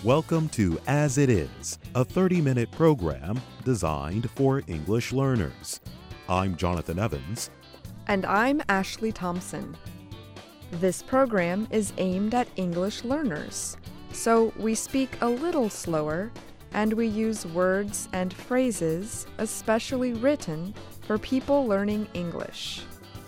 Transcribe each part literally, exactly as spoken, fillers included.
Welcome to As It Is, a thirty-minute program designed for English learners. I'm Jonathan Evans. And I'm Ashley Thompson. This program is aimed at English learners, so we speak a little slower and we use words and phrases especially written for people learning English.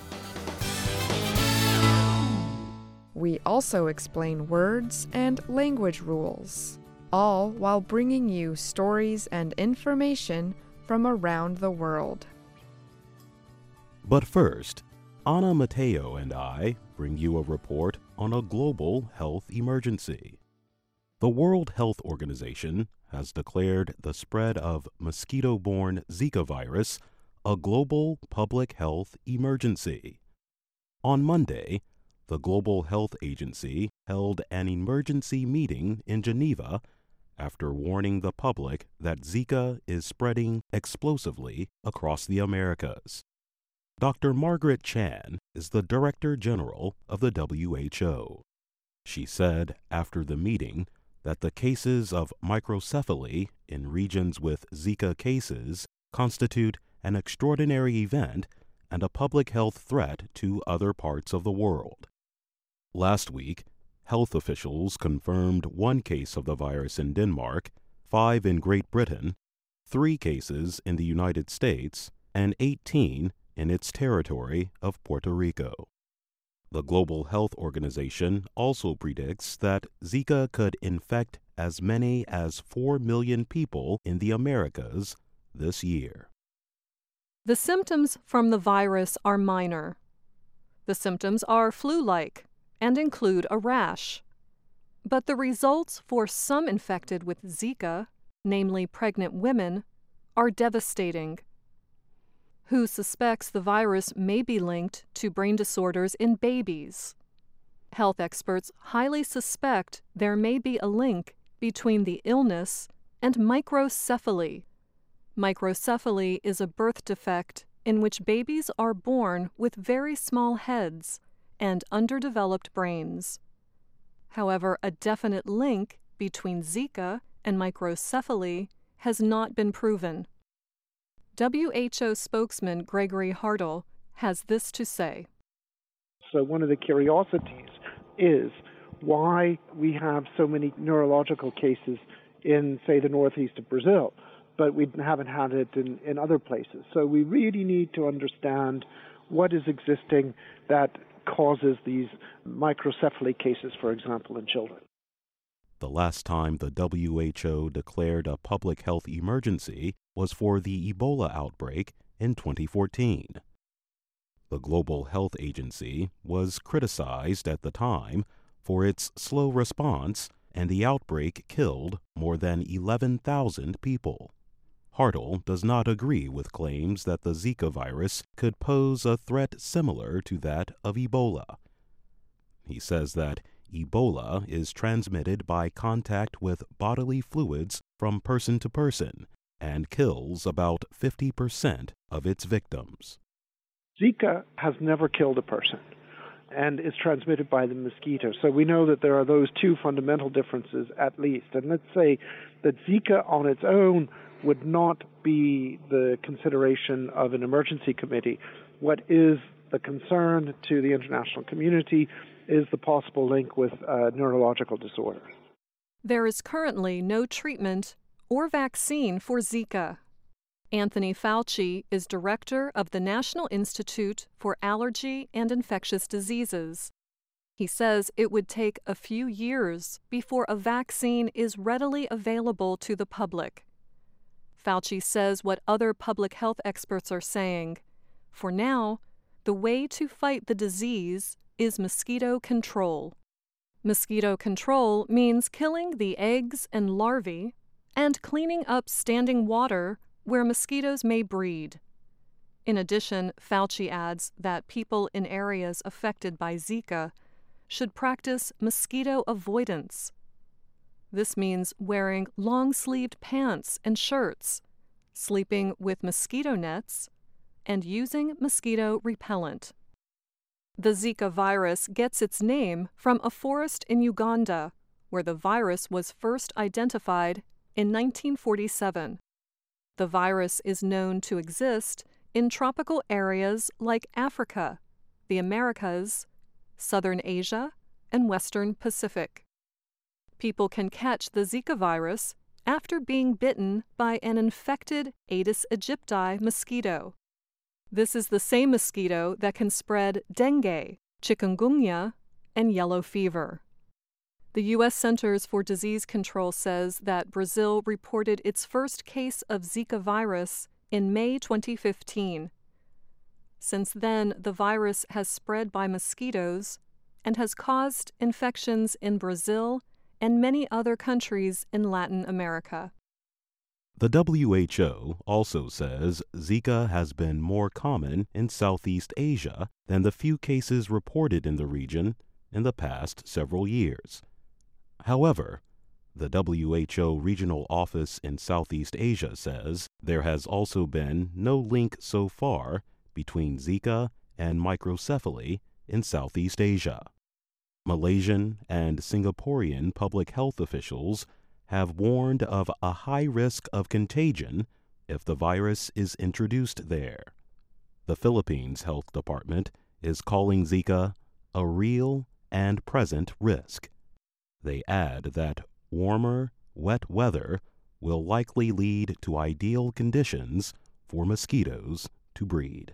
We also explain words and language rules, all while bringing you stories and information from around the world. But first, Ana Mateo and I bring you a report on a global health emergency. The World Health Organization has declared the spread of mosquito-borne Zika virus a global public health emergency. On Monday, the Global Health Agency held an emergency meeting in Geneva after warning the public that Zika is spreading explosively across the Americas. Doctor Margaret Chan is the Director General of the W H O. She said after the meeting that the cases of microcephaly in regions with Zika cases constitute an extraordinary event and a public health threat to other parts of the world. Last week, health officials confirmed one case of the virus in Denmark, five in Great Britain, three cases in the United States, and eighteen in its territory of Puerto Rico. The Global Health Organization also predicts that Zika could infect as many as four million people in the Americas this year. The symptoms from the virus are minor. The symptoms are flu-like and include a rash. But the results for some infected with Zika, namely pregnant women, are devastating. W H O suspects the virus may be linked to brain disorders in babies. Health experts highly suspect there may be a link between the illness and microcephaly. Microcephaly is a birth defect in which babies are born with very small heads and underdeveloped brains. However, a definite link between Zika and microcephaly has not been proven. W H O spokesman Gregory Hartl has this to say. So one of the curiosities is why we have so many neurological cases in, say, the northeast of Brazil, but we haven't had it in, in other places. So we really need to understand what is existing that causes these microcephaly cases, for example, in children. The last time the W H O declared a public health emergency was for the Ebola outbreak in twenty fourteen. The Global Health Agency was criticized at the time for its slow response, and the outbreak killed more than eleven thousand people. Hartl does not agree with claims that the Zika virus could pose a threat similar to that of Ebola. He says that Ebola is transmitted by contact with bodily fluids from person to person and kills about fifty percent of its victims. Zika has never killed a person and is transmitted by the mosquito. So we know that there are those two fundamental differences at least. And let's say that Zika on its own would not be the consideration of an emergency committee. What is the concern to the international community is the possible link with uh, neurological disorders. There is currently no treatment or vaccine for Zika. Anthony Fauci is director of the National Institute for Allergy and Infectious Diseases. He says it would take a few years before a vaccine is readily available to the public. Fauci says what other public health experts are saying. For now, the way to fight the disease is mosquito control. Mosquito control means killing the eggs and larvae and cleaning up standing water where mosquitoes may breed. In addition, Fauci adds that people in areas affected by Zika should practice mosquito avoidance. This means wearing long-sleeved pants and shirts, sleeping with mosquito nets, and using mosquito repellent. The Zika virus gets its name from a forest in Uganda where the virus was first identified in nineteen forty-seven. The virus is known to exist in tropical areas like Africa, the Americas, Southern Asia, and Western Pacific. People can catch the Zika virus after being bitten by an infected Aedes aegypti mosquito. This is the same mosquito that can spread dengue, chikungunya, and yellow fever. The U S Centers for Disease Control says that Brazil reported its first case of Zika virus in May twenty fifteen. Since then, the virus has spread by mosquitoes and has caused infections in Brazil and many other countries in Latin America. The W H O also says Zika has been more common in Southeast Asia than the few cases reported in the region in the past several years. However, the W H O regional office in Southeast Asia says there has also been no link so far between Zika and microcephaly in Southeast Asia. Malaysian and Singaporean public health officials have warned of a high risk of contagion if the virus is introduced there. The Philippines Health Department is calling Zika a real and present risk. They add that warmer, wet weather will likely lead to ideal conditions for mosquitoes to breed.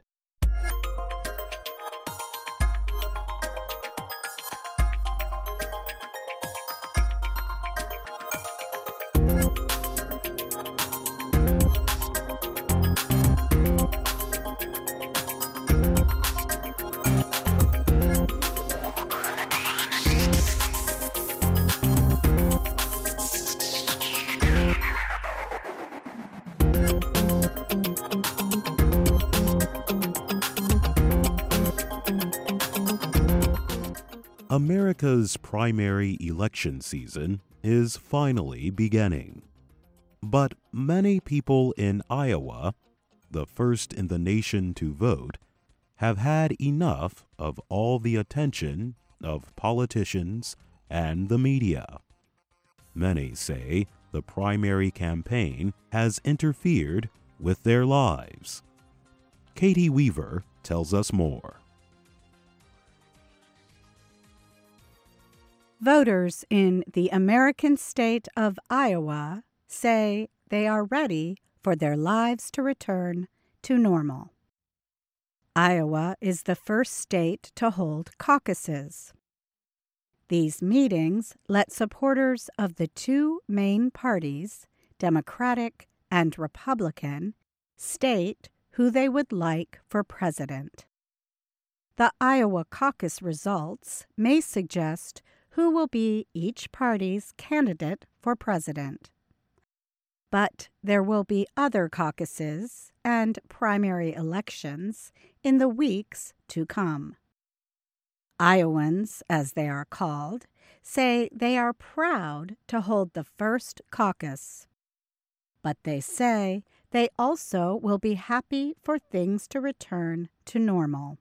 America's primary election season is finally beginning. But many people in Iowa, the first in the nation to vote, have had enough of all the attention of politicians and the media. Many say the primary campaign has interfered with their lives. Katie Weaver tells us more. Voters in the American state of Iowa say they are ready for their lives to return to normal. Iowa is the first state to hold caucuses. These meetings let supporters of the two main parties, Democratic and Republican, state who they would like for president. The Iowa caucus results may suggest who will be each party's candidate for president. But there will be other caucuses and primary elections in the weeks to come. Iowans, as they are called, say they are proud to hold the first caucus. But they say they also will be happy for things to return to normal.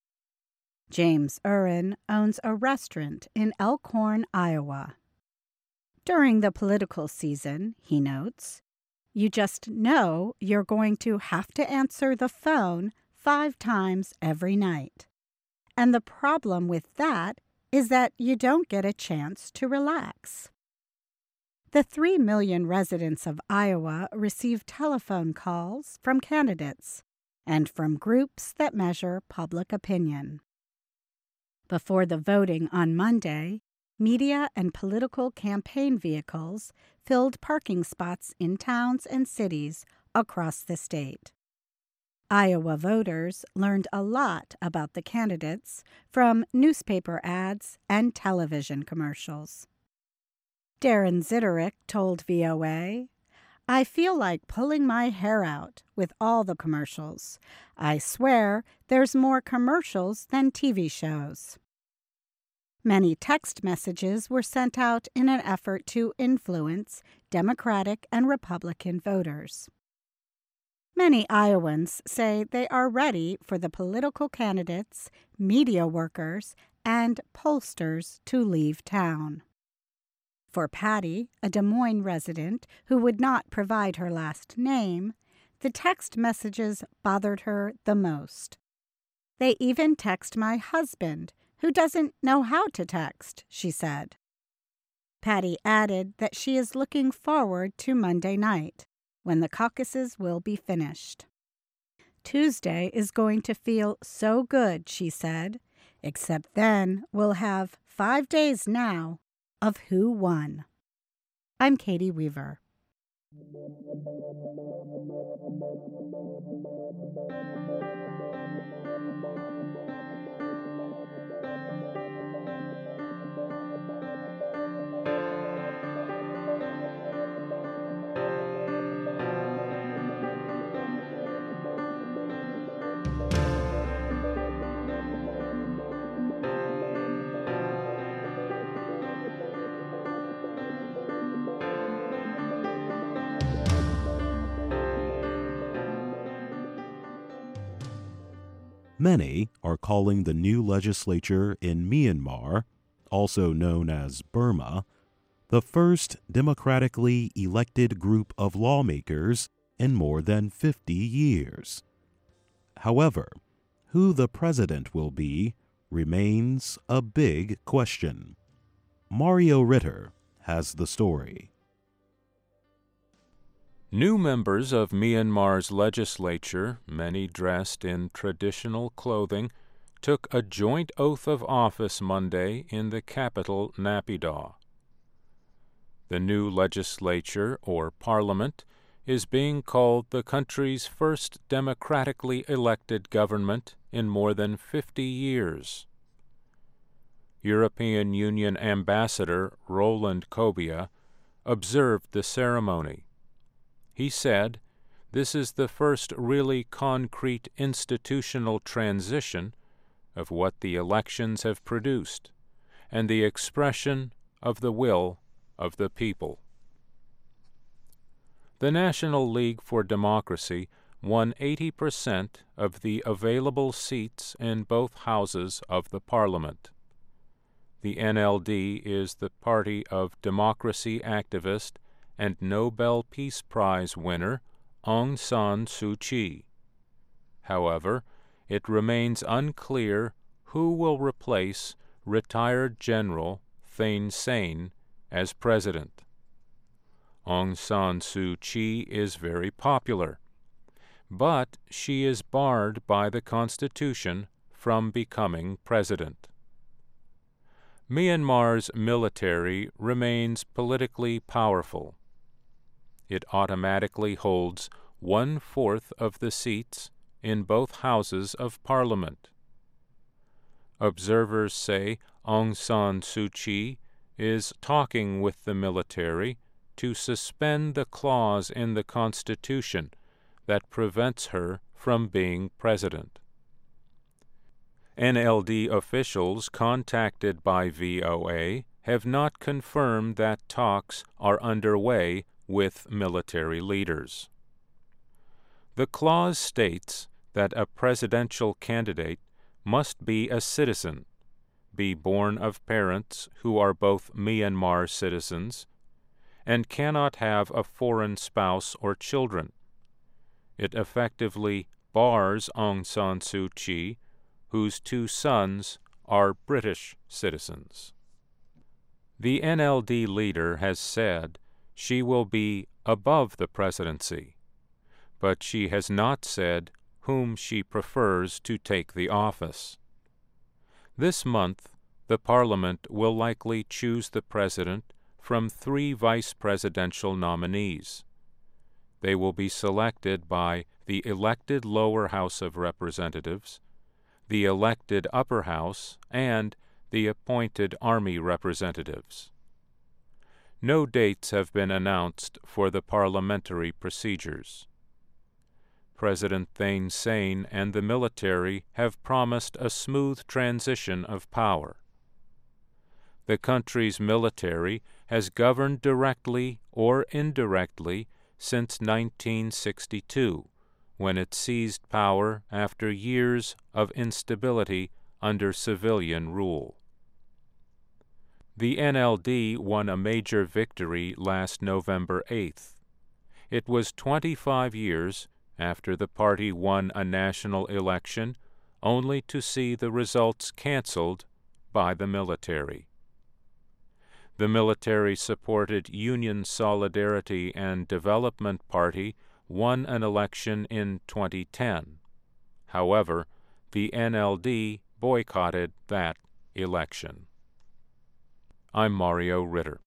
James Urin owns a restaurant in Elkhorn, Iowa. During the political season, he notes, you just know you're going to have to answer the phone five times every night. And the problem with that is that you don't get a chance to relax. The three million residents of Iowa receive telephone calls from candidates and from groups that measure public opinion. Before the voting on Monday, media and political campaign vehicles filled parking spots in towns and cities across the state. Iowa voters learned a lot about the candidates from newspaper ads and television commercials. Darren Zitterick told V O A, I feel like pulling my hair out with all the commercials. I swear there's more commercials than T V shows. Many text messages were sent out in an effort to influence Democratic and Republican voters. Many Iowans say they are ready for the political candidates, media workers, and pollsters to leave town. For Patty, a Des Moines resident who would not provide her last name, the text messages bothered her the most. They even text my husband, who doesn't know how to text, she said. Patty added that she is looking forward to Monday night, when the caucuses will be finished. Tuesday is going to feel so good, she said, except then we'll have five days now of who won. I'm Katie Weaver. Many are calling the new legislature in Myanmar, also known as Burma, the first democratically elected group of lawmakers in more than fifty years. However, who the president will be remains a big question. Mario Ritter has the story. New members of Myanmar's legislature, many dressed in traditional clothing, took a joint oath of office Monday in the capital, Naypyidaw. The new legislature, or parliament, is being called the country's first democratically elected government in more than fifty years. European Union Ambassador Roland Kobia observed the ceremony. He said, "This is the first really concrete institutional transition of what the elections have produced, and the expression of the will of the people." The National League for Democracy won eighty percent of the available seats in both houses of the parliament. The N L D is the party of democracy activist and Nobel Peace Prize winner Aung San Suu Kyi. However, it remains unclear who will replace retired General Thein Sein as president. Aung San Suu Kyi is very popular, but she is barred by the Constitution from becoming president. Myanmar's military remains politically powerful. It automatically holds one-fourth of the seats in both houses of parliament. Observers say Aung San Suu Kyi is talking with the military to suspend the clause in the Constitution that prevents her from being president. N L D officials contacted by V O A have not confirmed that talks are underway with military leaders. The clause states that a presidential candidate must be a citizen, be born of parents who are both Myanmar citizens, and cannot have a foreign spouse or children. It effectively bars Aung San Suu Kyi, whose two sons are British citizens. The N L D leader has said she will be above the presidency, but she has not said whom she prefers to take the office. This month, the Parliament will likely choose the president from three vice presidential nominees. They will be selected by the elected lower house of representatives, the elected upper house, and the appointed army representatives. No dates have been announced for the parliamentary procedures. President Thein Sein and the military have promised a smooth transition of power. The country's military has governed directly or indirectly since nineteen sixty-two, when it seized power after years of instability under civilian rule. The N L D won a major victory last November eighth. It was twenty-five years after the party won a national election, only to see the results canceled by the military. The military-supported Union Solidarity and Development Party won an election in twenty ten. However, the N L D boycotted that election. I'm Mario Ritter.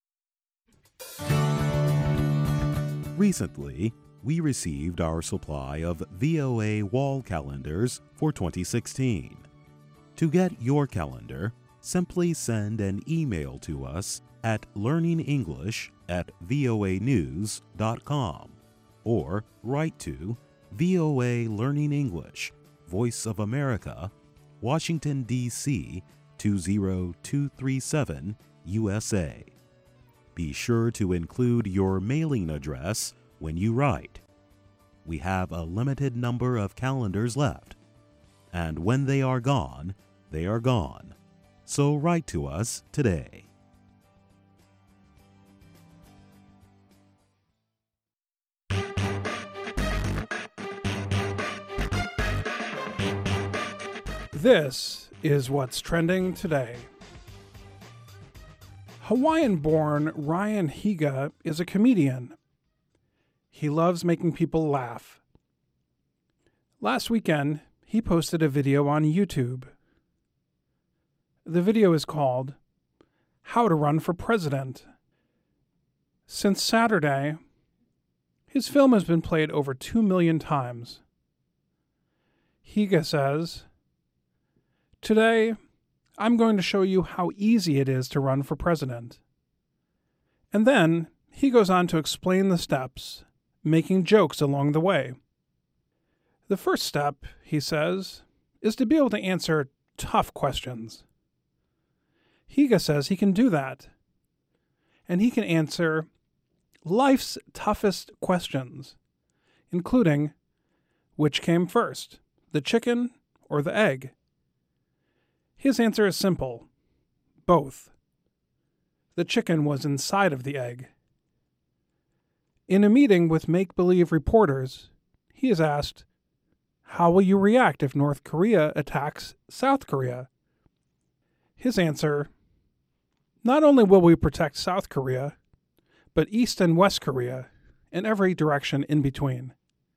Recently, we received our supply of V O A wall calendars for twenty sixteen. To get your calendar, simply send an email to us at learningenglish at voa news dot com or write to V O A Learning English, Voice of America, Washington, D C two zero two three seven, U S A. Be sure to include your mailing address when you write. We have a limited number of calendars left, and when they are gone, they are gone. So write to us today. This is what's trending today. Hawaiian-born Ryan Higa is a comedian. He loves making people laugh. Last weekend, he posted a video on YouTube. The video is called How to Run for President. Since Saturday, his film has been played over two million times. Higa says, "Today, I'm going to show you how easy it is to run for president." And then he goes on to explain the steps, making jokes along the way. The first step, he says, is to be able to answer tough questions. Higa says he can do that. And he can answer life's toughest questions, including which came first, the chicken or the egg? His answer is simple: both. The chicken was inside of the egg. In a meeting with make-believe reporters, he is asked, "How will you react if North Korea attacks South Korea?" His answer, "Not only will we protect South Korea, but East and West Korea, and every direction in between."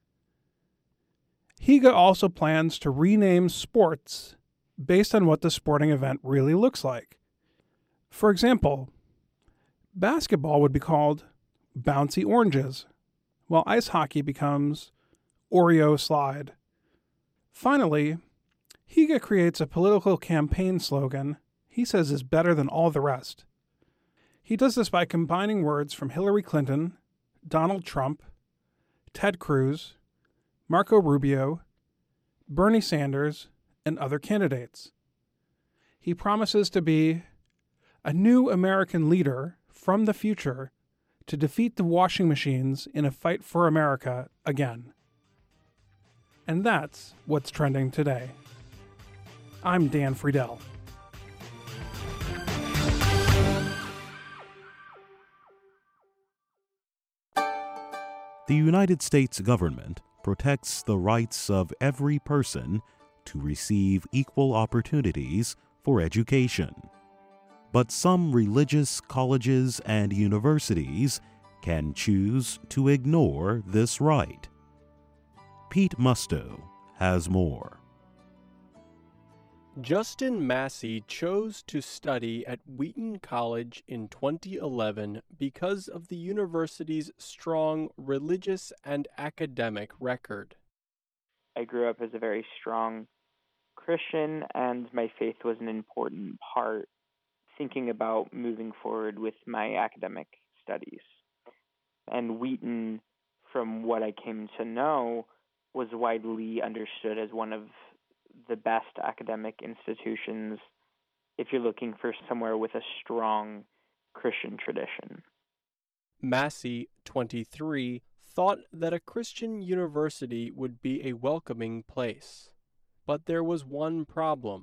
Higa also plans to rename sports based on what the sporting event really looks like. For example, basketball would be called Bouncy Oranges, while ice hockey becomes Oreo Slide. Finally, Higa creates a political campaign slogan he says is better than all the rest. He does this by combining words from Hillary Clinton, Donald Trump, Ted Cruz, Marco Rubio, Bernie Sanders, and other candidates. He promises to be a new American leader from the future to defeat the washing machines in a fight for America again. And that's what's trending today. I'm Dan Friedel. The United States government protects the rights of every person to receive equal opportunities for education. But some religious colleges and universities can choose to ignore this right. Pete Musto has more. Justin Massey chose to study at Wheaton College in twenty eleven because of the university's strong religious and academic record. I grew up as a very strong Christian, and my faith was an important part thinking about moving forward with my academic studies. And Wheaton, from what I came to know, was widely understood as one of the best academic institutions if you're looking for somewhere with a strong Christian tradition. Massey, twenty-three, thought that a Christian university would be a welcoming place. But there was one problem.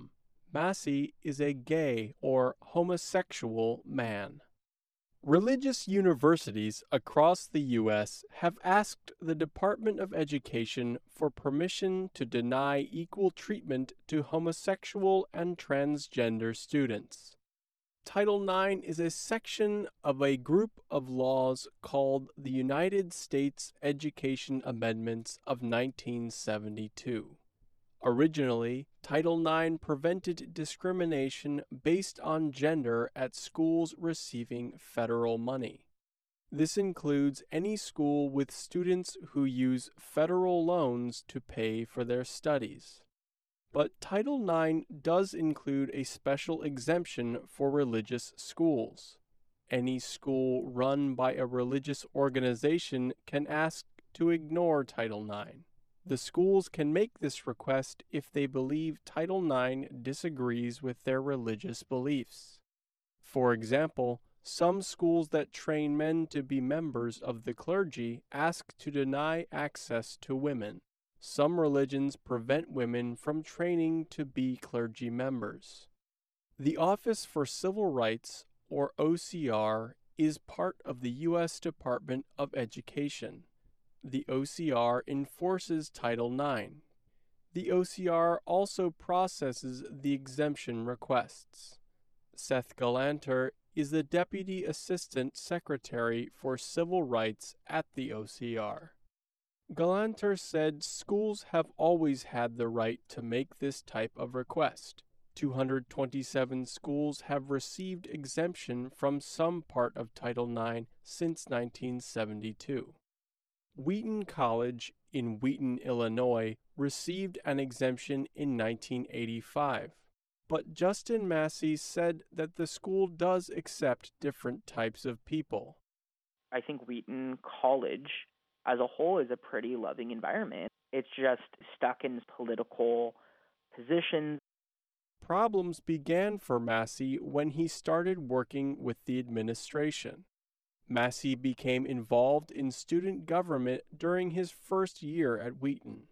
Massey is a gay or homosexual man. Religious universities across the U S have asked the Department of Education for permission to deny equal treatment to homosexual and transgender students. Title nine is a section of a group of laws called the United States Education Amendments of nineteen seventy-two. Originally, Title nine prevented discrimination based on gender at schools receiving federal money. This includes any school with students who use federal loans to pay for their studies. But Title nine does include a special exemption for religious schools. Any school run by a religious organization can ask to ignore Title nine. The schools can make this request if they believe Title nine disagrees with their religious beliefs. For example, some schools that train men to be members of the clergy ask to deny access to women. Some religions prevent women from training to be clergy members. The Office for Civil Rights, or O C R, is part of the U S Department of Education. The O C R enforces Title nine. The O C R also processes the exemption requests. Seth Galanter is the Deputy Assistant Secretary for Civil Rights at the O C R. Galanter said schools have always had the right to make this type of request. two hundred twenty-seven schools have received exemption from some part of Title nine since nineteen seventy-two. Wheaton College in Wheaton, Illinois, received an exemption in nineteen eighty-five, but Justin Massey said that the school does accept different types of people. I think Wheaton College as a whole is a pretty loving environment. It's just stuck in political positions. Problems began for Massey when he started working with the administration. Massey became involved in student government during his first year at Wheaton.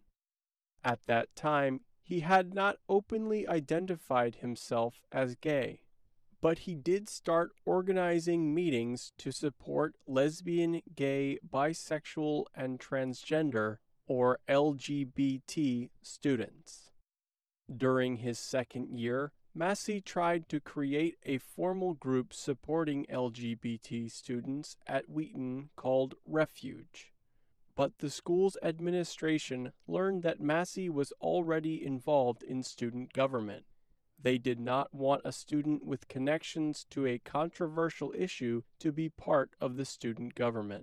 At that time, he had not openly identified himself as gay, but he did start organizing meetings to support lesbian, gay, bisexual, and transgender, or L G B T, students. During his second year, Massey tried to create a formal group supporting L G B T students at Wheaton called Refuge. But the school's administration learned that Massey was already involved in student government. They did not want a student with connections to a controversial issue to be part of the student government.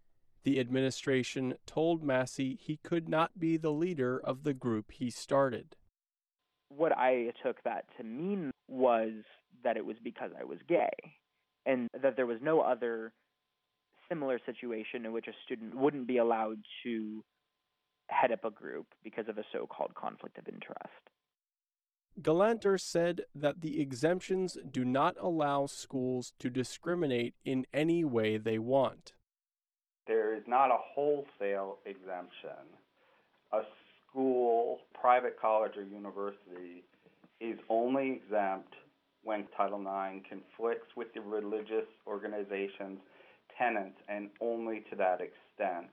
The administration told Massey he could not be the leader of the group he started. What I took that to mean was that it was because I was gay, and that there was no other similar situation in which a student wouldn't be allowed to head up a group because of a so-called conflict of interest. Galanter said that the exemptions do not allow schools to discriminate in any way they want. There is not a wholesale exemption. A school, private college, or university is only exempt when Title nine conflicts with the religious organization's tenets, and only to that extent.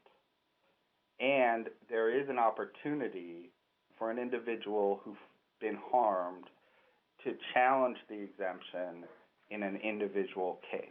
And there is an opportunity for an individual who's been harmed to challenge the exemption in an individual case.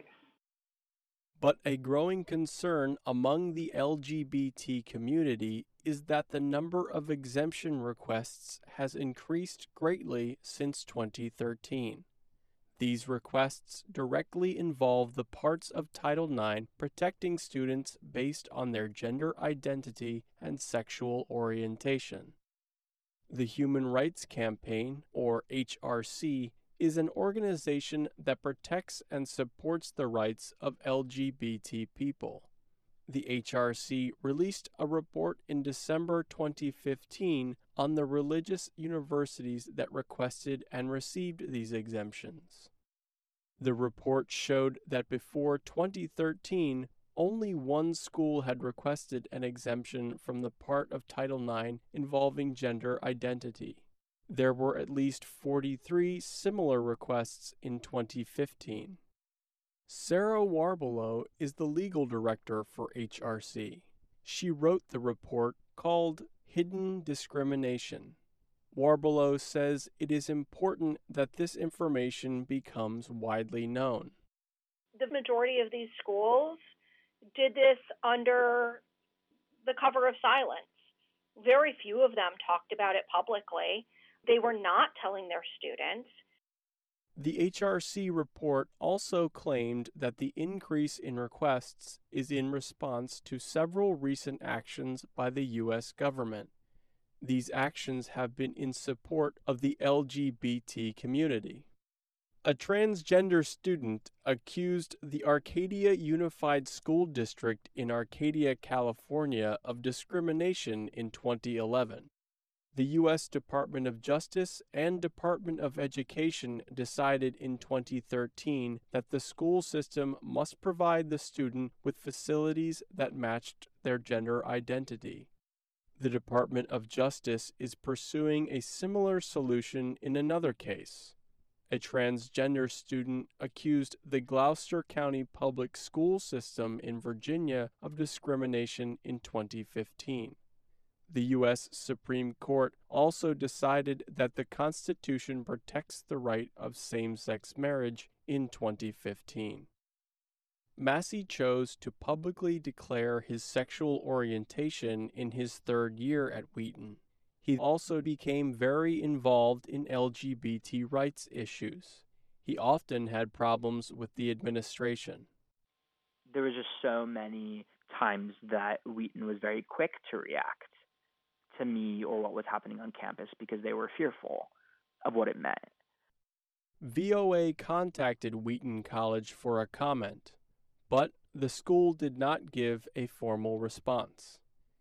But a growing concern among the L G B T community is that the number of exemption requests has increased greatly since twenty thirteen. These requests directly involve the parts of Title nine protecting students based on their gender identity and sexual orientation. The Human Rights Campaign, or H R C, is an organization that protects and supports the rights of L G B T people. The H R C released a report in December twenty fifteen on the religious universities that requested and received these exemptions. The report showed that before twenty thirteen, only one school had requested an exemption from the part of Title nine involving gender identity. There were at least forty-three similar requests in twenty fifteen. Sarah Warbelow is the legal director for H R C. She wrote the report called Hidden Discrimination. Warbelow says it is important that this information becomes widely known. The majority of these schools did this under the cover of silence. Very few of them talked about it publicly. They were not telling their students. The H R C report also claimed that the increase in requests is in response to several recent actions by the U S government. These actions have been in support of the L G B T community. A transgender student accused the Arcadia Unified School District in Arcadia, California, of discrimination in twenty eleven. The U S Department of Justice and Department of Education decided in twenty thirteen that the school system must provide the student with facilities that matched their gender identity. The Department of Justice is pursuing a similar solution in another case. A transgender student accused the Gloucester County Public School System in Virginia of discrimination in twenty fifteen. The U S Supreme Court also decided that the Constitution protects the right of same-sex marriage in twenty fifteen. Massey chose to publicly declare his sexual orientation in his third year at Wheaton. He also became very involved in L G B T rights issues. He often had problems with the administration. There was just so many times that Wheaton was very quick to react to me or what was happening on campus because they were fearful of what it meant. V O A contacted Wheaton College for a comment, but the school did not give a formal response.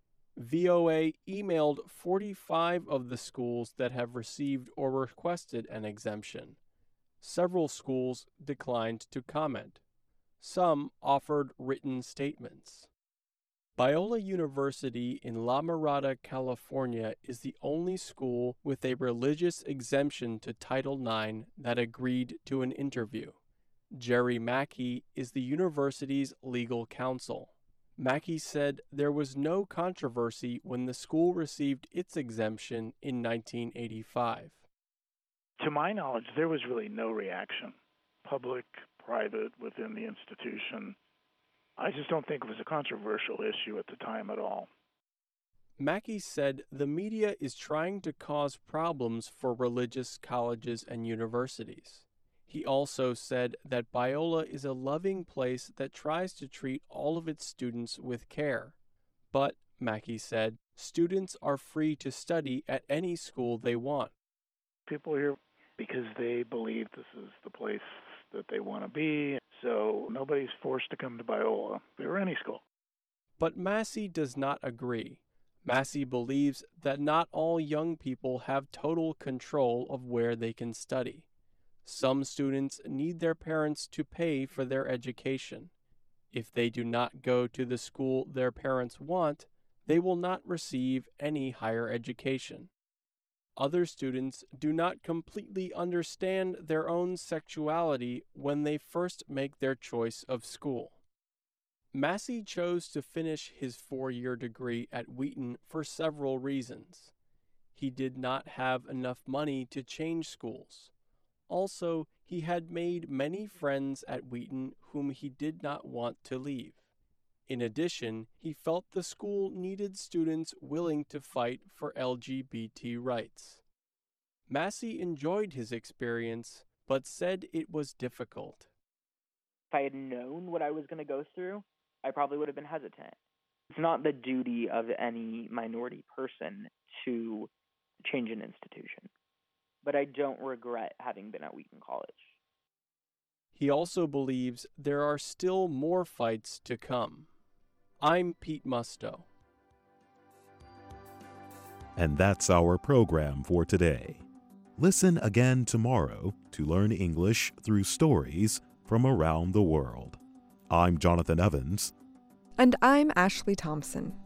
V O A emailed forty-five of the schools that have received or requested an exemption. Several schools declined to comment. Some offered written statements. Biola University in La Mirada, California is the only school with a religious exemption to Title nine that agreed to an interview. Jerry Mackey is the university's legal counsel. Mackey said there was no controversy when the school received its exemption in nineteen eighty-five. To my knowledge, there was really no reaction, public, private, within the institution. I just don't think it was a controversial issue at the time at all. Mackey said the media is trying to cause problems for religious colleges and universities. He also said that Biola is a loving place that tries to treat all of its students with care. But, Mackey said, students are free to study at any school they want. People are here because they believe this is the place that they want to be, so nobody's forced to come to Biola or any school. But Massey does not agree. Massey believes that not all young people have total control of where they can study. Some students need their parents to pay for their education. If they do not go to the school their parents want, they will not receive any higher education. Other students do not completely understand their own sexuality when they first make their choice of school. Massey chose to finish his four-year degree at Wheaton for several reasons. He did not have enough money to change schools. Also, he had made many friends at Wheaton whom he did not want to leave. In addition, he felt the school needed students willing to fight for L G B T rights. Massey enjoyed his experience, but said it was difficult. If I had known what I was going to go through, I probably would have been hesitant. It's not the duty of any minority person to change an institution, but I don't regret having been at Wheaton College. He also believes there are still more fights to come. I'm Pete Musto. And that's our program for today. Listen again tomorrow to learn English through stories from around the world. I'm Jonathan Evans. And I'm Ashley Thompson.